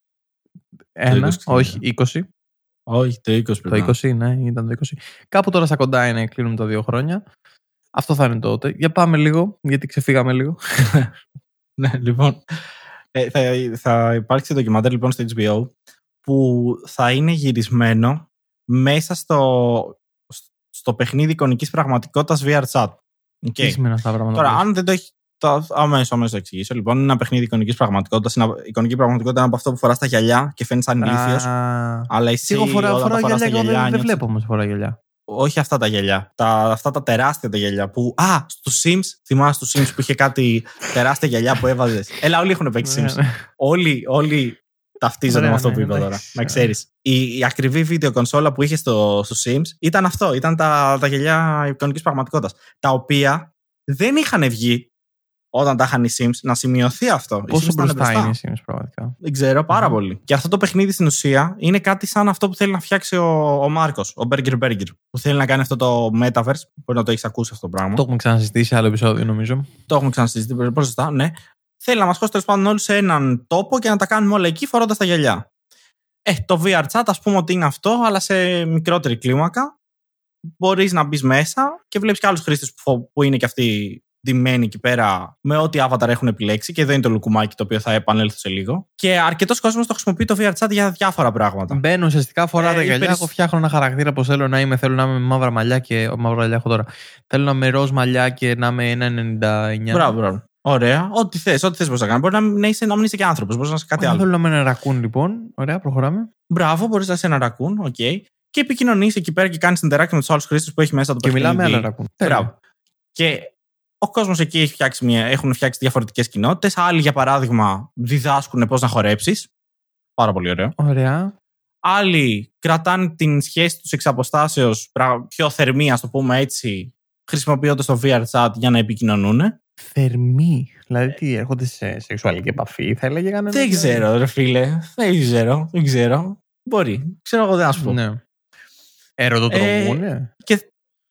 ένα, είκοσι όχι είκοσι. Όχι, το είκοσι Το πρέπει να. είκοσι, ναι, ήταν το είκοσι. Κάπου τώρα στα κοντά είναι, κλείνουμε τα δύο χρόνια. Αυτό θα είναι τότε. Για πάμε λίγο, γιατί ξεφύγαμε λίγο. Ναι, λοιπόν. Ε, θα, θα υπάρξει ντοκιμαντέρ λοιπόν στο έιτς μπι ο που θα είναι γυρισμένο μέσα στο, στο παιχνίδι εικονικής πραγματικότητας βι αρ Chat. Okay. Τι σημαίνει αυτά τα πράγματα? Τώρα, που αν δεν το έχει. Το αμέσως, αμέσως το εξηγήσω. Λοιπόν, είναι ένα παιχνίδι εικονικής πραγματικότητας. Είναι, η εικονική πραγματικότητα είναι από αυτό που φοράς τα γυαλιά και φαίνεται σαν λες? ηλίθιος. Α, Αλλά εσύ εγώ φορά, όταν φοράω τα φοράς γυαλιά, τα εγώ γυαλιά. δεν, δεν νιώθεις- βλέπω όμως φορά γυαλιά. Όχι αυτά τα γυαλιά. Τα, αυτά τα τεράστια τα γυαλιά που. Α, στους Sims. Θυμάσαι στους Sims που είχε κάτι τεράστια γυαλιά που έβαζες. Έλα, όλοι έχουν παίξει Sims. Ναι, ναι. Όλοι, όλοι ταυτίζονται Ωραία, με αυτό ναι, που είπα τώρα. εντάξει. Να ξέρεις. Η, η ακριβή βίντεο κονσόλα που είχε στο, στο Sims ήταν αυτό. Ήταν τα, τα γυαλιά εικονικής πραγματικότητας. Τα οποία δεν είχαν βγει όταν τα είχαν οι Sims. Να σημειωθεί αυτό. Οι Πόσο Sims ήταν μπροστά είναι οι Sims πραγματικά? Δεν ξέρω, πάρα Μμμ. πολύ. Και αυτό το παιχνίδι στην ουσία είναι κάτι σαν αυτό που θέλει να φτιάξει ο, ο Μάρκος, ο Burger Burger. Που θέλει να κάνει αυτό το Metaverse. Μπορεί να το έχει ακούσει αυτό το πράγμα. Το έχουμε ξανασυζητήσει σε άλλο επεισόδιο, νομίζω. Το έχουμε ξανασυζητήσει. Πώς σωστά, ναι. Θέλει να μας χώσει τέλος πάντων όλους σε έναν τόπο και να τα κάνουμε όλα εκεί φορώντας τα γυαλιά. Ε, το βι αρ Chat, ας πούμε ότι είναι αυτό, αλλά σε μικρότερη κλίμακα. Μπορείς να μπεις μέσα και βλέπεις και άλλους χρήστες που, που είναι και αυτοί ντυμένοι εκεί πέρα με ό,τι avatar έχουν επιλέξει. Και εδώ είναι το λουκουμάκι το οποίο θα επανέλθω σε λίγο. Και αρκετός κόσμος το χρησιμοποιεί το βι αρ Chat για διάφορα πράγματα. Μπαίνω ουσιαστικά, φοράω τα γυαλιά. Εγώ φτιάχνω ένα χαρακτήρα πως θέλω να είμαι. Θέλω να είμαι με μαύρα μαλλιά και. Μαύρα μαλλιά έχω τώρα. Θέλω να είμαι ροζ μαλλιά και να είμαι ένα ενενήντα εννιά. Μπράβο, μπράβο. Ωραία. Ό,τι θες, ό,τι θες μπορείς να κάνεις. Μπορεί να, να, είσαι, να μην είσαι και άνθρωπος, μπορεί να είσαι κάτι Ωραία, άλλο. Θέλω να είμαι ένα ρακούν, λοιπόν. Ωραία, προχωράμε. Μπράβο, μπορεί να είσαι ένα ρακούν, οκ. Okay. Και επικοινωνείς εκεί πέρα και κάνεις interaction με τους άλλους χρήστες που έχει μέσα το παιχνίδι. Και μιλάμε ένα ρακούν. Μπράβο. Και ο κόσμος εκεί έχει φτιάξει μια, έχουν φτιάξει διαφορετικές κοινότητες. Άλλοι, για παράδειγμα, διδάσκουν πώς να χορέψεις. Πάρα πολύ ωραίο. Ωραία. Άλλοι κρατάνε την σχέση τους εξ αποστάσεως πιο θερμή, ας το πούμε έτσι, χρησιμοποιώντας το βι αρ Chat για να επικοινωνούν. Θερμή. Δηλαδή, τι, έρχονται σε σεξουαλική επαφή, θα έλεγε κανένα. Δεν ξέρω, ρε φίλε. Δεν ξέρω. Δεν ξέρω. Μπορεί. Ξέρω εγώ, δεν α πω. Ναι. Ερωτοτρομούν. Ε, και...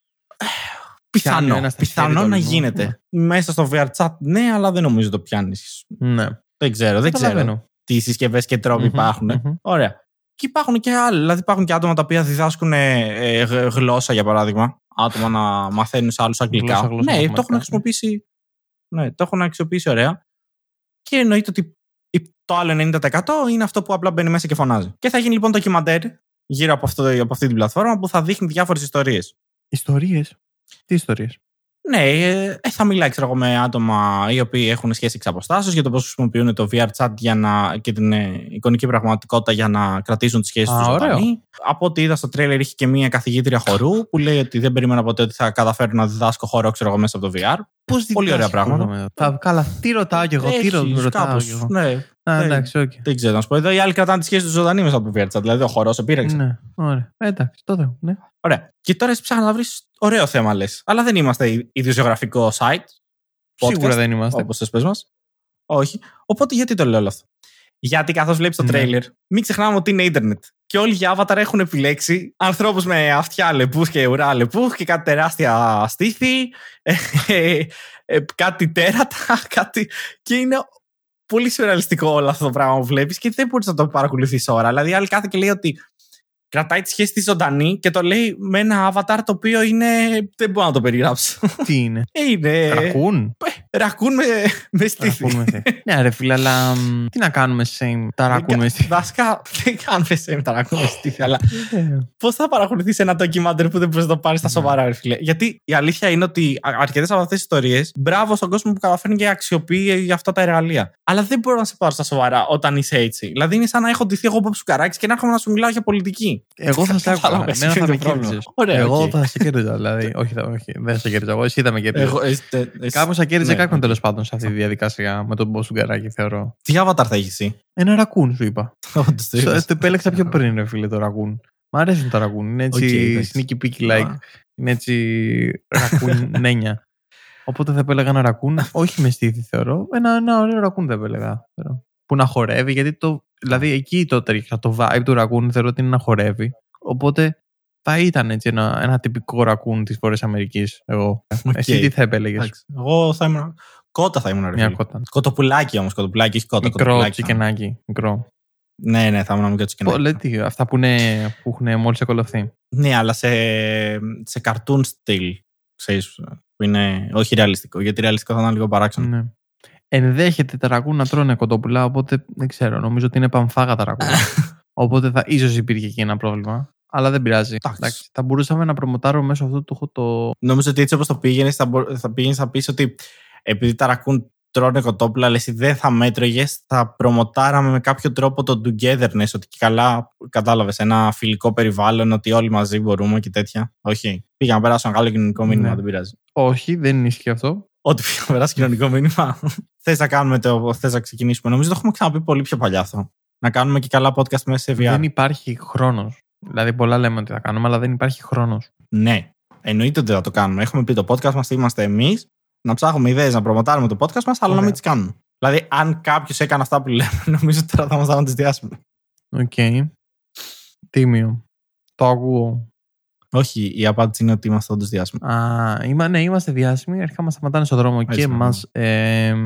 Πιθανό, πιθανό να γίνεται. Ναι. Μέσα στο βι αρ Chat, ναι, αλλά δεν νομίζω το πιάνεις. Ναι. Δεν ξέρω, δεν ξέρω τι συσκευές και τρόποι mm-hmm, υπάρχουν. Mm-hmm. Ωραία. Και υπάρχουν και άλλοι. Δηλαδή, υπάρχουν και άτομα τα οποία διδάσκουν ε, γλώσσα, για παράδειγμα. Άτομα να μαθαίνουν σε άλλους αγγλικά. Γλώσσα, γλώσσα, ναι, το έχουν χρησιμοποιήσει. Ναι, το έχουν αξιοποιήσει ωραία. Και εννοείται ότι το άλλο ενενήντα τοις εκατό είναι αυτό που απλά μπαίνει μέσα και φωνάζει. Και θα γίνει λοιπόν ντοκιμαντέρ γύρω από, αυτό, από αυτή την πλατφόρμα που θα δείχνει διάφορες ιστορίες. Ιστορίες? Τι ιστορίες? Ναι, ε, θα μιλάει ξέρω εγώ, με άτομα οι οποίοι έχουν σχέση εξ αποστάσεως για το πώς χρησιμοποιούν το βι αρ Chat για να, και την ε, εικονική πραγματικότητα για να κρατήσουν τις σχέσεις τους ζωντανή. Από ό,τι είδα στο τρέιλερ είχε και μία καθηγήτρια χορού που λέει ότι δεν περίμενα ποτέ ότι θα καταφέρω να διδάσκω χορό ξέρω εγώ, μέσα από το βι αρ. Πώς πολύ ωραία πράγματα. Θα, καλά, τι ρωτάω κι εγώ, τι ρωτάω κι εγώ. Ναι. Α, εντάξει, okay. Δεν ξέρω να σου πω. Εδώ οι άλλοι κρατάνε τη σχέση του ζωντανή μέσα από το βι αρ Chat. Δηλαδή ο χορός επήρεξε. Ναι, ωραία. Εντάξει, τότε. Ναι. Ωραία. Και τώρα εσύ ψάχνει να βρει ωραίο θέμα, λες. Αλλά δεν είμαστε ιδιογραφικό site. Σίγουρα podcast, δεν είμαστε. Όπως θες πες μας. Όχι. Οπότε γιατί το λέω όλο αυτό? Γιατί καθώς βλέπεις το ναι. τρέιλερ, μην ξεχνάμε ότι είναι ίντερνετ. Και όλοι οι avatar έχουν επιλέξει ανθρώπους με αυτιά λεπούς και ουρά λεπούς και κάτι τεράστια στήθη, ε, ε, ε, κάτι τέρατα, κάτι. Και είναι πολύ σουρεαλιστικό όλο αυτό το πράγμα που βλέπεις και δεν μπορείς να το παρακολουθείς ώρα. Δηλαδή, άλλοι κάθε και λέει ότι κρατάει τη σχέση τη ζωντανή και το λέει με ένα avatar το οποίο είναι. Δεν μπορώ να το περιγράψω. Τι είναι? είναι. Ρακούν. Ρακούν με, με στήθη. Ναι, ρε φίλε, αλλά τι να κάνουμε σε τα ρακούν με στήθη? Βασικά, δεν κάνουμε σε τα ρακούν με στήθη, αλλά πώς θα παρακολουθείς ένα ντοκιμάντερ που δεν μπορείς να το πάρεις στα σοβαρά, ρε φίλε? Γιατί η αλήθεια είναι ότι αρκετές από αυτές τις ιστορίες, μπράβο στον κόσμο που καταφέρνει και αξιοποιεί για αυτά τα εργαλεία. Αλλά δεν μπορώ να σε πάρω στα σοβαρά όταν είσαι έτσι. Δηλαδή, είναι σαν να έχω ντυθεί εγώ από ψουκαράκι και να έρχομαι να σου μιλάω για πολιτική. Εγώ θα σε άκουγα. Εμένα θα με κέρδιζες. Εγώ θα σε κέρδιζα. Δηλαδή, όχι, δεν θα σε κέρδιζα. Εγώ εσύ θα με κέρδιζες. Κάπως θα κέρδιζε κάποιον τέλος πάντων σε αυτή τη διαδικασία με τον Μποσουγκαράκη, θεωρώ. Τι avatar θα έχεις εσύ? Ένα ρακούν, σου είπα. Το επέλεξα πιο πριν, ρε φίλε, το ρακούν. Μ' αρέσουν τα ρακούν. Είναι έτσι sneaky peeky like. Είναι έτσι ρακουνένια. Οπότε θα επέλεγα ένα ρακούν. Όχι με στήθη, θεωρώ. Ένα ωραίο ρακούν θα επέλεγα. Που να χορεύει, γιατί το. Δηλαδή εκεί το τρίχα, το vibe του ρακούν θεωρώ ότι είναι να χορεύει. Οπότε θα ήταν έτσι ένα, ένα τυπικό ρακούν της Βόρειας Αμερικής. Εγώ. Okay. Εσύ τι θα επέλεγες? Εγώ θα ήμουν. Κότα θα ήμουν. Μια κότα. Κοτοπουλάκι όμως, κοτοπουλάκι, όχι κότα. Μικρό τσικενάκι. Μικρό. Ναι, ναι, θα ήμουν μικρό τσικενάκι. Λέτε, αυτά που, είναι, που έχουν μόλις εκολωθεί. Ναι, αλλά σε, σε cartoon style. Ξέρεις, που είναι όχι ρεαλιστικό. Γιατί ρεαλιστικό θα ήταν λίγο παράξενο. Ναι. Ενδέχεται τα ρακούν να τρώνε κοτόπουλα, οπότε δεν ξέρω. Νομίζω ότι είναι παμφάγα τα ρακούν. Οπότε θα, ίσως υπήρχε εκεί ένα πρόβλημα. Αλλά δεν πειράζει. Εντάξει, θα μπορούσαμε να προμοτάρουμε μέσω αυτού του το. Νομίζω ότι έτσι όπως το πήγαινες, θα, θα πήγαινες να πεις ότι επειδή τα ρακούν τρώνε κοτόπουλα, αλλά εσύ δεν θα μέτρωγες, θα προμοτάραμε με κάποιο τρόπο το togetherness. Ότι και καλά, κατάλαβες, ένα φιλικό περιβάλλον, ότι όλοι μαζί μπορούμε και τέτοια. Όχι. Πήγα να περάσω ένα καλό κοινωνικό μήνυμα, ναι. Δεν πειράζει. Όχι, δεν ισχύει αυτό. Ό,τι πήγα να περάσει κοινωνικό μήνυμα. Θες να κάνουμε το. Θες να ξεκινήσουμε? Νομίζω το έχουμε ξαναπεί πολύ πιο παλιά αυτό. Να κάνουμε και καλά podcast μέσα σε βι αρ. Δεν υπάρχει χρόνος. Δηλαδή, πολλά λέμε ότι θα κάνουμε, αλλά δεν υπάρχει χρόνος. Ναι, εννοείται ότι θα το κάνουμε. Έχουμε πει το podcast μας, είμαστε εμείς, να ψάχνουμε ιδέες να προμοτάρουμε το podcast μας, αλλά okay. να μην τις κάνουμε. Δηλαδή, αν κάποιος έκανε αυτά που λέμε, νομίζω ότι τώρα θα μας δάμε τις διάσημες. Οκ. Okay. Τίμιο. Το ακούω. Όχι, η απάντηση είναι ότι είμαστε όντως διάσημοι. Α, είμα, ναι, είμαστε διάσημοι. Αρχικά μας σταματάνε στον δρόμο έτσι, και ναι. μας ε,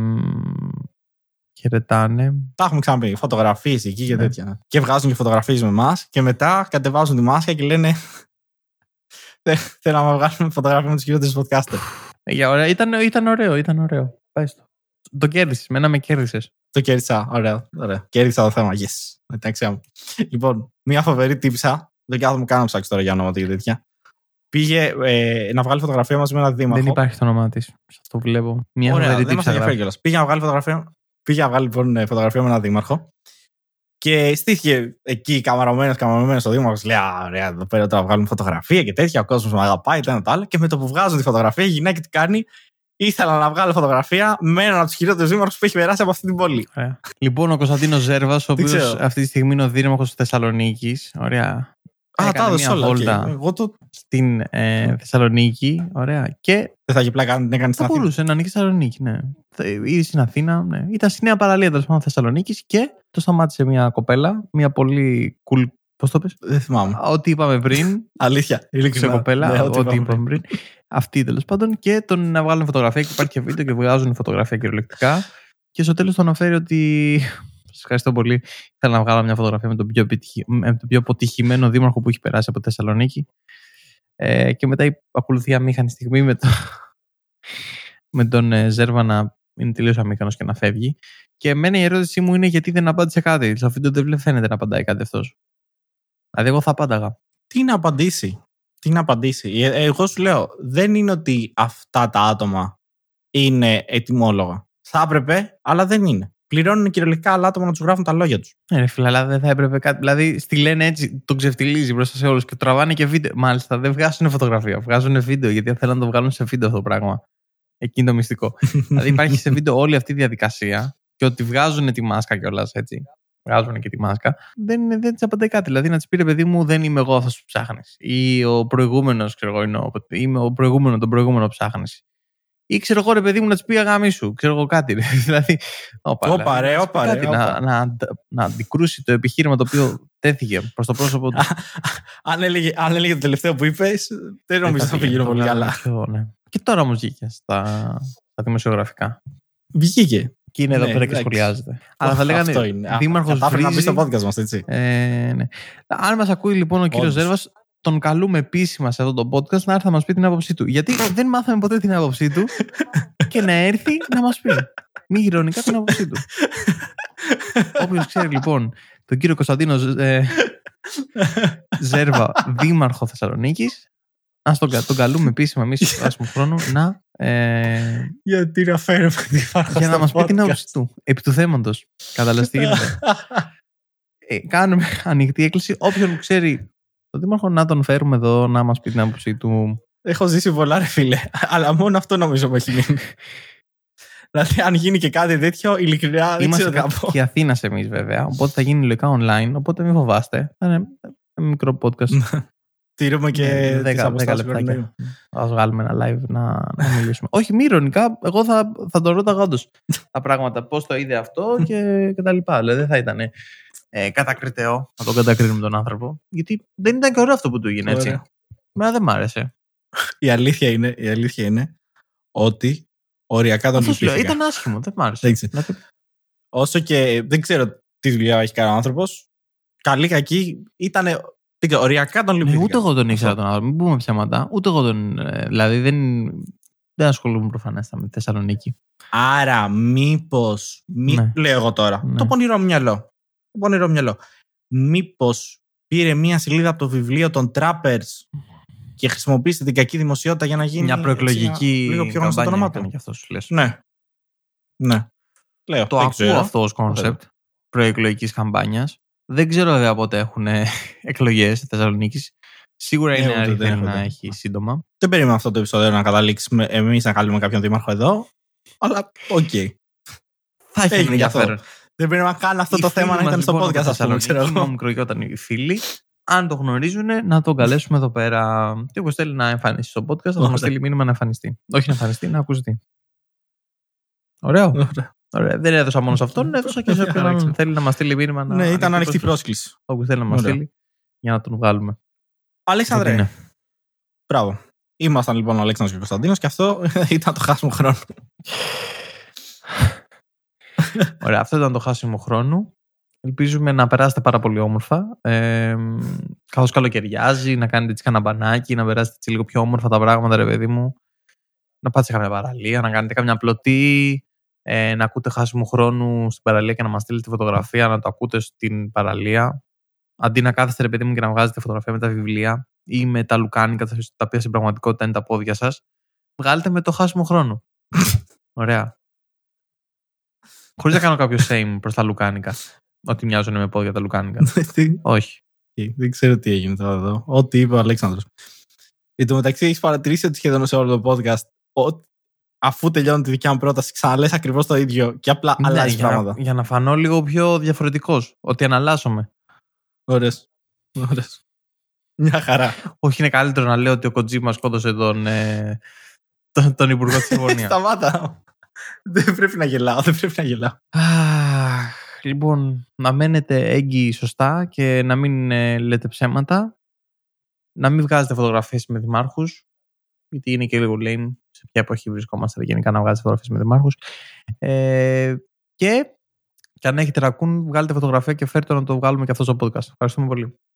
χαιρετάνε. Τα έχουμε ξαναπεί. Φωτογραφίες εκεί και ναι. τέτοια. Και βγάζουν και φωτογραφίες με εμάς και μετά κατεβάζουν τη μάσκα και λένε θέλω να βγάλουμε φωτογραφία με τους χειρότερους podcaster. Για ωραία. Ήταν, ήταν ωραίο, ήταν ωραίο. Πάει στο. Το κέρδισες, μένα με κέρδισες. Το κέρδισα, ωραία, ωραία. Κέρδισα το θέμα, yes. Εντάξει, λοιπόν, μια φοβερή τύψα. Δεν κάθομαι καν να ψάξει τώρα για ονόματα και τέτοια. Πήγε ε, να βγάλει φωτογραφία μαζί με έναν δήμαρχο. Δεν υπάρχει το όνομά της. Αυτό βλέπω. Μια ωραία, φοβερή δεν μας ενδιαφέρει κιόλας. Πήγε να βγάλει φωτογραφία, πήγε να βγάλει, λοιπόν, φωτογραφία με έναν δήμαρχο. Και στήθηκε εκεί καμαρωμένος, καμαρωμένος ο δήμαρχος. Λέει: α, ωραία, εδώ πέρα τώρα βγάλουμε φωτογραφία και τέτοια. Ο κόσμος με αγαπάει, ήταν το άλλο. Και με το που βγάζουν τη φωτογραφία, η γυναίκα τι κάνει? Ήθελα να βγάλω φωτογραφία με έναν από τους χειρότερους δήμαρχους που έχει περάσει από αυτή την πόλη. Ωραία. Λοιπόν, ο Κωνσταντίνος Ζέρβας, ο οποίος αυτή τη στιγμή είναι ο δήμαρχος της Θεσσαλονίκης. Ωραία. Α, τα έδωσε όλα. Okay. Εγώ το... Στην ε, Θεσσαλονίκη. Ωραία. Και. Δεν θα έχει πλάκα αν την έκανε στην Αθήνα. Μπορούσε να ανήκει στη Θεσσαλονίκη, ναι. Ήδη στην Αθήνα, ναι. Ήταν στη νέα παραλία τέλος πάντων Θεσσαλονίκης και το σταμάτησε μια κοπέλα. Μια πολύ cool. Πώς το πες? Δεν θυμάμαι. Ό,τι είπαμε πριν. Αλήθεια. Σε κοπέλα. Ναι, ό,τι είπαμε, είπαμε πριν. Αυτή τέλος πάντων. Και τον να βγάλουν φωτογραφία και υπάρχει και βίντεο και βγάζουν φωτογραφία κυριολεκτικά. Και στο τέλος τον αναφέρει ότι. Σας ευχαριστώ πολύ. Θέλω να βγάλω μια φωτογραφία με τον πιο, επιτυχη... με τον πιο αποτυχημένο δήμαρχο που έχει περάσει από τη Θεσσαλονίκη. Ε, και μετά ακολουθεί αμήχανη στιγμή με, το... με τον ε, Ζέρβα να είναι τελείως αμήχανος και να φεύγει. Και εμένα η ερώτησή μου είναι γιατί δεν απάντησε κάτι. Στο βίντεο δεν φαίνεται να απαντάει κάτι αυτός. Δηλαδή, εγώ θα απάνταγα. Τι να απαντήσει. Τι να απαντήσει. Ε, εγώ σου λέω, δεν είναι ότι αυτά τα άτομα είναι ετοιμόλογα. Θα έπρεπε, αλλά δεν είναι. Πληρώνουν κυριολεκτικά άλλα άτομα να τους γράφουν τα λόγια τους. Ναι, φίλε, αλλά δεν θα έπρεπε κάτι. Δηλαδή, στη λένε έτσι, τον ξεφτιλίζει μπροστά σε όλους και τραβάνε και βίντεο. Μάλιστα, δεν βγάζουν φωτογραφία, βγάζουν βίντεο γιατί θέλουν να το βγάλουν σε βίντεο αυτό το πράγμα. Εκεί είναι το μυστικό. Δηλαδή, υπάρχει σε βίντεο όλη αυτή η διαδικασία και ότι βγάζουν τη μάσκα κιόλας έτσι. Βγάζουν και τη μάσκα. Δεν, δεν τη απαντάει κάτι. Δηλαδή, να τη πει ρε παιδί μου, δεν είμαι εγώ αυτό που ψάχνει. Ή ο προηγούμενο, ξέρω εγώ, είναι ο, είμαι ο προηγούμενο, τον προηγούμενο που ψάχνει. Ή ξέρω εγώ, ρε παιδί μου, να τη πει αγάμι σου. Ξέρω εγώ κάτι. Δηλαδή. Όπα, ρε, όπα, ρε. Να, να, να αντικρούσει το επιχείρημα το οποίο τέθηκε προς το πρόσωπο του. αν, έλεγε, αν έλεγε το τελευταίο που είπε, δεν νομίζω ότι θα πήγαινε πολύ καλά. Ναι. Και τώρα όμω βγήκε στα, στα δημοσιογραφικά. Βγήκε. Και είναι εδώ πέρα και σχολιάζεται. Αλλά θα λέγανε δήμαρχος βρίζει. Να μπει στο podcast μας, έτσι. Ε, ναι. Αν μας ακούει λοιπόν ο κύριος Ζέρβας, τον καλούμε επίσημα σε αυτό το podcast να έρθει να μας πει την άποψή του. Γιατί δεν μάθαμε ποτέ την άποψή του και να έρθει να μας πει. Μη ηρωνικά την άποψή του. Όποιος ξέρει λοιπόν τον κύριο Κωνσταντίνο ε, Ζέρβα, δήμαρχο Θεσσαλονίκης, ας τον, τον καλούμε επίσημα εμείς στο πράσινο χρόνο να. Ε, Γιατί να φέρουμε δήμαρχο. Για να μας πει την άποψη του. Επί του θέματος. Καταλαβαίνετε τι γίνεται. ε, κάνουμε ανοιχτή έκκληση. Όποιον ξέρει τον δήμαρχο να τον φέρουμε εδώ να μας πει την άποψη του. Έχω ζήσει πολλά, ρε φίλε. Αλλά μόνο αυτό νομίζω που έχει μείνει. Δηλαδή, αν γίνει και κάτι τέτοιο, ειλικρινά δεν ξέρω τι να πω. Και Αθήνας εμείς, βέβαια. Οπότε θα γίνει λογικά online. Οπότε μην φοβάστε. Θα είναι ένα μικρό podcast. Τηρούμε και δέκα λεπτάκια. Ας βγάλουμε ένα live να, να μιλήσουμε. Όχι, μη ειρωνικά. Εγώ θα, θα το ρώταγα όντως τα πράγματα. Πώς το είδε αυτό και, και τα λοιπά. Δηλαδή, δεν θα ήταν ε, κατακριτέο να τον κατακρίνουμε τον άνθρωπο. Γιατί δεν ήταν και ωραίο αυτό που του έγινε, έτσι. Εμένα δεν μ' άρεσε. Η αλήθεια είναι, η αλήθεια είναι ότι οριακά τον λυπήθηκα. Ήταν άσχημο, δεν μ' άρεσε. Δηλαδή... Όσο και δεν ξέρω τι δουλειά έχει κάνει ο άνθρωπος, καλή κακή ήταν. Οριακά τον λυπήθηκα. Ναι, ούτε εγώ τον ήξερα τον άνθρωπο, μην πούμε ψέματα. Ούτε εγώ τον. Δηλαδή δεν, δεν ασχολούμαι προφανέστα με τη Θεσσαλονίκη. Άρα, μήπως. Μη... Ναι. Λέω εγώ τώρα. Ναι. Το πονηρό μυαλό. Το πονηρό μυαλό. Μήπως πήρε μία σελίδα από το βιβλίο των Trappers και χρησιμοποίησε την κακή δημοσιότητα για να γίνει. Μια προεκλογική. Λίγο πιο γνωστό το όνομά του. Ναι. Ναι. Λέω, το ακούω ξέρω. Αυτό ως κόνσεπτ προεκλογικής καμπάνιας. Δεν ξέρω βέβαια πότε έχουν εκλογές στη Θεσσαλονίκη. Σίγουρα είναι αλήθεια να έχει σύντομα. Δεν περίμενα αυτό το επεισόδιο να καταλήξουμε εμείς να καλούμε κάποιον δήμαρχο εδώ. Αλλά οκ. Okay. Θα έχει ενδιαφέρον. Δεν περίμενα καν αυτό το θέμα να ήταν στο podcast, ας πούμε. Ξέρω μικροκιόταν οι φίλοι. Αν το γνωρίζουν, να τον καλέσουμε εδώ πέρα. Και όπως θέλει να εμφανιστεί στο podcast, θα μας στείλει μήνυμα να εμφανιστεί. Όχι να εμφανιστεί, να ακουστεί. Ωραίο. Ωραία. Δεν έδωσα μόνο σε αυτόν, έδωσα και σε όποιον θέλει να μας στείλει μήνυμα. Ναι, ήταν ανοιχτή πρόσκληση. Όπου θέλει να μας στείλει για να τον βγάλουμε. Αλέξανδρε. Μπράβο. Ήμασταν λοιπόν ο Αλέξανδρος και ο Κωνσταντίνος και αυτό ήταν το χάσιμο χρόνο. Ωραία, αυτό ήταν το χάσιμο χρόνο. Ελπίζουμε να περάσετε πάρα πολύ όμορφα. Ε, καθώς καλοκαιριάζει, να κάνετε έτσι κανένα μπανάκι, να περάσετε έτσι λίγο πιο όμορφα τα πράγματα, ρε παιδί μου. να πάτε σε κάποια παραλία, να κάνετε καμιά πλωτή, ε, να ακούτε χάσιμο χρόνου στην παραλία και να μας στείλετε φωτογραφία, να το ακούτε στην παραλία. Αντί να κάθεστε, ρε παιδί μου, και να βγάζετε φωτογραφία με τα βιβλία ή με τα λουκάνικα, τα οποία στην πραγματικότητα είναι τα πόδια σας, βγάλετε με το χάσιμο χρόνο. Ωραία. Χωρίς να κάνω κάποιο shame προς τα λουκάνικα. Ότι μοιάζουν με πόδια τα λουκάνικα. Όχι. Δεν ξέρω τι έγινε τώρα εδώ. Ό,τι είπε ο Αλέξανδρος. Εν τω μεταξύ, έχεις παρατηρήσει ότι σχεδόν σε όλο το podcast, ό, αφού τελειώνει τη δικιά μου πρόταση, ξαναλες ακριβώς το ίδιο και απλά ναι, αλλάζει για πράγματα. Να, για να φανώ λίγο πιο διαφορετικός. Ότι αναλλάσσομαι. Ωραίος. Ωραίος. Μια χαρά. Όχι, είναι καλύτερο να λέω ότι ο Κοτζίμα σκότωσε τον, ε, τον, τον Υπουργό της Ιαπωνίας. Σταμάτα. Δεν πρέπει να γελάω. Δεν πρέπει να γελάω. Λοιπόν, να μένετε έγκυοι σωστά και να μην ε, λέτε ψέματα. Να μην βγάζετε φωτογραφίες με δημάρχους, γιατί είναι και λίγο lame σε ποια εποχή βρισκόμαστε γενικά να βγάζετε φωτογραφίες με δημάρχους. Ε, και, και αν έχετε ρακούν, βγάλετε φωτογραφία και φέρτε να το βγάλουμε και αυτό στο podcast. Ευχαριστούμε πολύ.